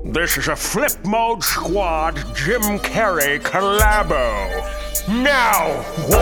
This is a Flip Mode Squad Jim Carrey collabo. Now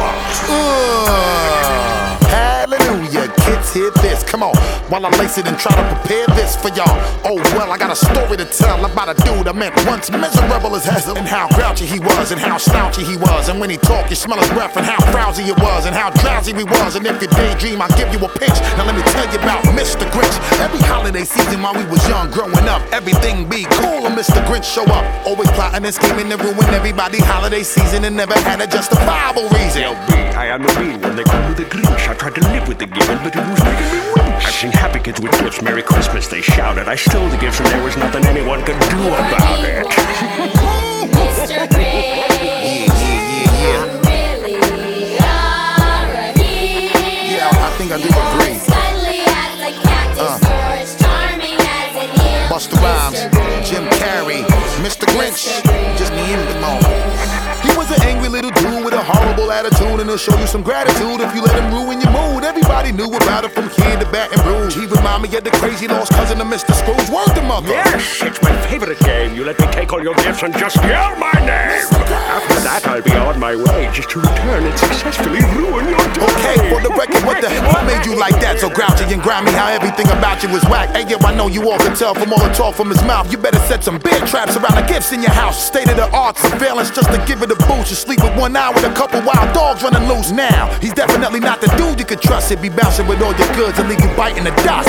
what? Hallelujah, kids, hear this. Come on, while I lace it and try to prepare this for y'all. Oh well, I got a story to tell about a dude I met once, miserable as hell, and how grouchy he was, and how slouchy he was, and when he talked, you smell his breath, and how frowsy it was, and how drowsy he was. And if you daydream, I'll give you a pinch. Now let me tell you about Mr. Grinch. Every holiday season while we was young, growing up, everything be cool and Mr. Grinch show up, always plotting and scheming to ruin everybody holiday season, and never had a justifiable reason. LB, I am the mean when they call me the Grinch. I tried to live with the given, but it was making me winch. I've seen happy kids with gifts, Merry Christmas, they shouted. I stole the gifts and there was nothing anyone could do about it. Mr. Grinch, you really are a hero. Yeah, I think I do agree. Cuddly as a cactus, or as charming as an eel. Busta Rhymes, Jim Carrey, Mr. Grinch, just me and the moment. He was an angry little dude with a horrible attitude, and he'll show you some gratitude if you let him ruin your mood. Everybody knew about it from here to Baton Rouge. He reminded me of the crazy lost cousin of Mr. Scrooge. Word to mother. Yes, it's my favorite game. You let me take all your gifts and just yell my name. After that, I'll be on my way just to return and successfully ruin your day. Okay, for the record, what the hell made you like that? So grouchy and grimy, how everything about you was whack. Hey, yo, I know you all can tell from all the talk from his mouth. You better set some bear traps around the gifts in your house. State of the art surveillance just to give it a boost. You sleep with 1 eye with a couple wild dogs running loose now. He's definitely not the dude you could trust. He'd be bouncing with all your goods and leave you biting the dust.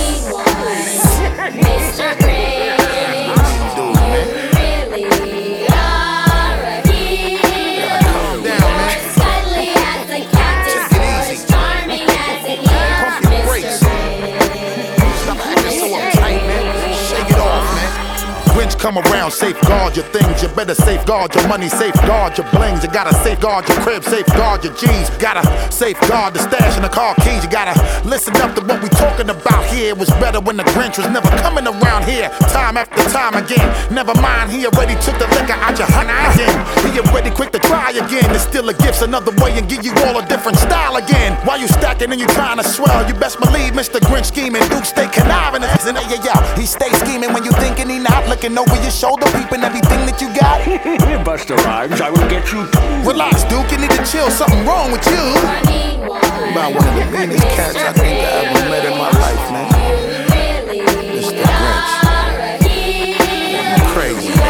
Mr. Grinch, you really are a hero. Calm down, man. Cuddly as a cactus, Take it or easy. as charming as an eel. Pump your brakes. Stop acting so uptight, man. Shake it off, man. Grinch come around, safeguard your things. You better safeguard your money, safeguard your blings. You gotta safeguard your crib, safeguard your G's. Gotta safeguard the stash and the car keys. You gotta listen up to what we talking about here. It was better when the Grinch was never coming around here. Time after time again. Never mind, he already took the liquor out your honey again. He already quick to try again. To steal a gifts another way and give you all a different style again. While you stacking and you trying to swell, you best believe Mr. Grinch scheming. Duke stay conniving. And he stay scheming when you thinking he not looking over your shoulder, peeping everything that you got. Busta Rhymes, I will get you too. Relax, Duke, you need to chill. Something wrong with you. About one of the meanest cats I think I ever met in my life, man. Mr. Grinch. You crazy, man.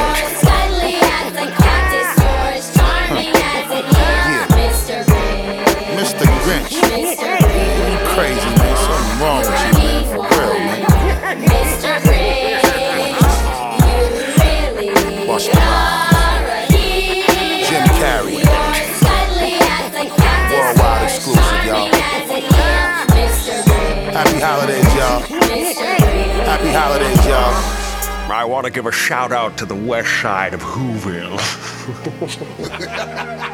Mr. Grinch. You crazy, man. Something wrong with you, man. For real, man. Busta Rhymes. Jim Carrey. Worldwide exclusive, y'all. Happy holidays, y'all. Happy holidays, y'all. I want to give a shout out to the west side of Whoville.